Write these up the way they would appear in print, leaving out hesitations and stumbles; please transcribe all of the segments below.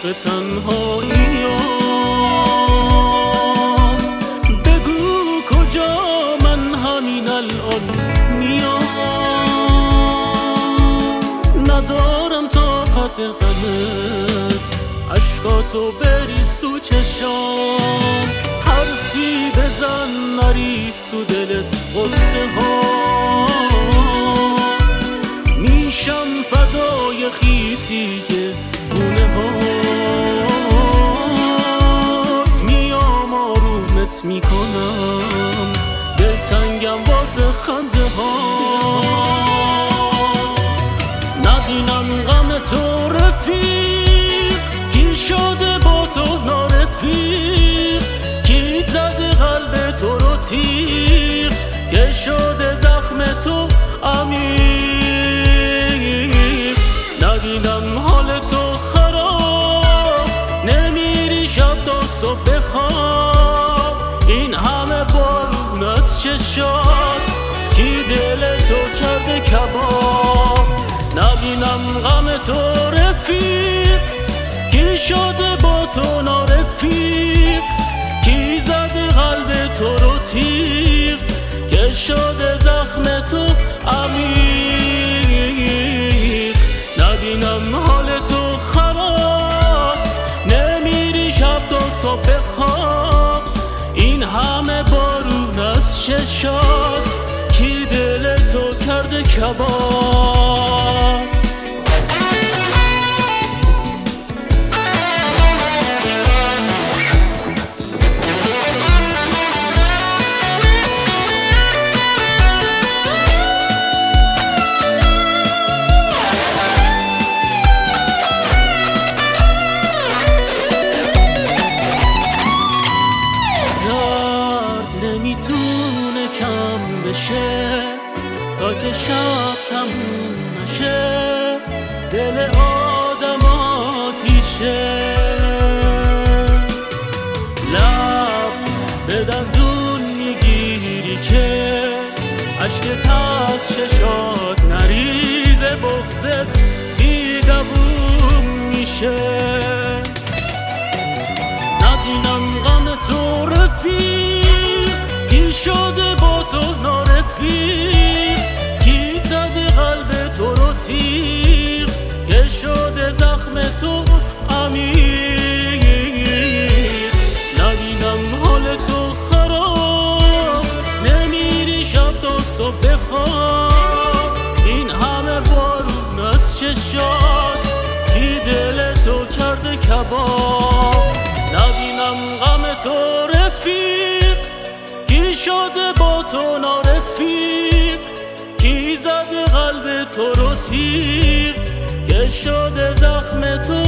به تنهاییام. بگو کجا، من همین الان میام. ندارم طاقت غمت، اشکاتو بریز تو چشام. حرفی بزن نریز تو دلت غصه هات. میشم فدای خیسی گونه هات. میام آرومت میکنم، دلتنگم واسه خنده هات. نبینم غم تو رفیق، کی شده با تو نارفیق؟ کی زده قلب تو رو تیغ، که شده زخم تو عمیق؟ نبینم حال تو خراب، نمیری شب تا صبح بخواب. این همه بارون از چشات، کی دل تو کرده کباب؟ نبینم غم تو رفیق، کی شده با تو نارفیق؟ کی زده قلب تو رو تیغ، که شده زخم تو عمیق؟ نبینم حال تو خراب، نمیری شب تا صبح بخواب. این همه بارون از چشات، کی دل تو کرده کباب؟ نمیتونه کم بشه تا که شب تموم نشه. دل آدم آتیشه، لب به دندون میگیری که عشقت از چشات نریزه. بغضت بیدووم میشه. نبینم غم تو رفیق، کی شده با تو نارفیق؟ کی زده قلب تو رو تیغ، که شده زخم تو عمیق؟ نبینم حال تو خراب، نمیری شب تا صبح بخواب. این همه بارون از چشات، کی دل تو کرده کباب؟ نبینم غم تو رفیق، کی شده با تو نارفیق؟ کی زده قلب تو رو تیغ، که شده زخم تو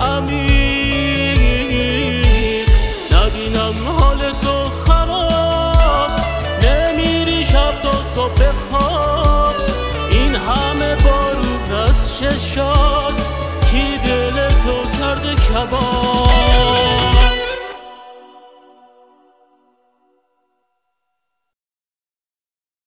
عمیق؟ نبینم حال تو خراب، نمیری شب تا صبح بخواب. این همه بارون از چشات،